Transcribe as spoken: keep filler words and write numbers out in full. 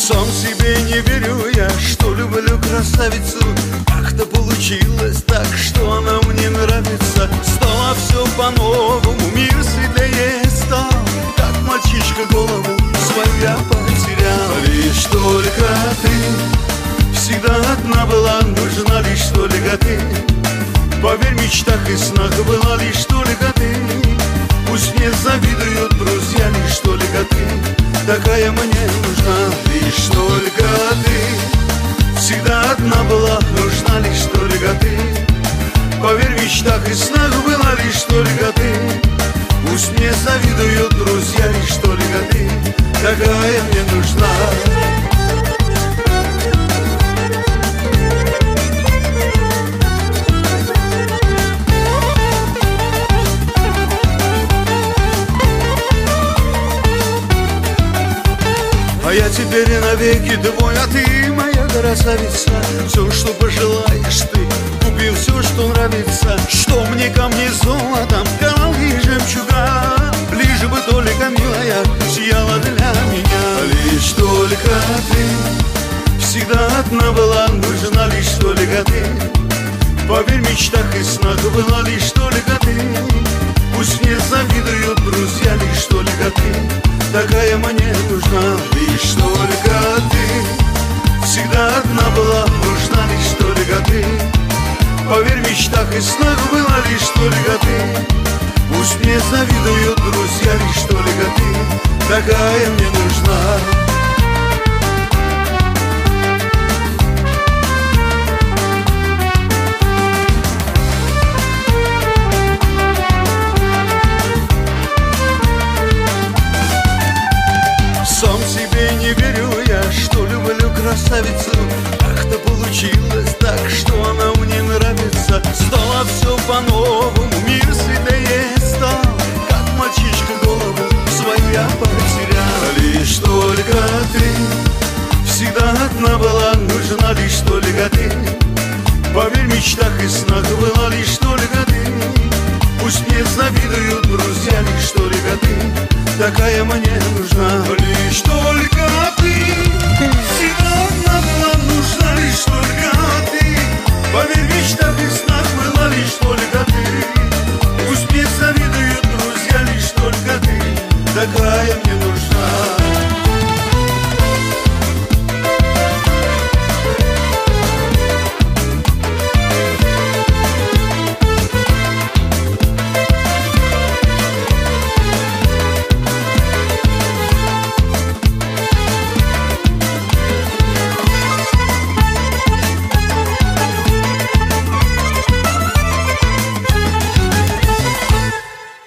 Сам себе не верю я, что люблю красавицу. Как-то получилось так, что она мне нравится. Стало все по-новому, мир светлее стал. Как мальчишка голову свою я потерял. Лишь только ты всегда одна была, нужна лишь только ты. Поверь, в мечтах и снах была лишь только ты. Пусть мне завидуют друзья, лишь только ты такая мне нужна. Лишь только ты всегда одна была, нужна лишь только ты. Поверь, в мечтах и снах была лишь только ты. Пусть мне завидуют друзья, лишь только ты такая мне нужна. А я теперь навеки твой, а ты моя красавица. Все, что пожелаешь ты, купи все, что нравится. Что мне камни золотом, кораллы и жемчуга, лишь бы только, милая, сияла для меня. Лишь только ты всегда одна была, нужна лишь только ты. Поверь, в мечтах и снах была лишь только ты. Пусть мне завидуют друзья, лишь только ты такая мне нужна. Лишь только ты всегда одна была, нужна лишь только ты. Поверь, в мечтах и снах была лишь только ты. Пусть мне завидуют друзья, лишь только ты такая мне нужна. Сам себе не верю я, что люблю красавицу. Как-то получилось так, что она мне нравится. Стало все по-новому, мир светлее стал. Как мальчишка голову свою я потерял. Лишь только ты всегда одна была, нужна лишь только ты. Поверь, в мечтах и снах была лишь только ты. Пусть мне завидуют друзья, лишь только ты такая мне нужна. Лишь только ты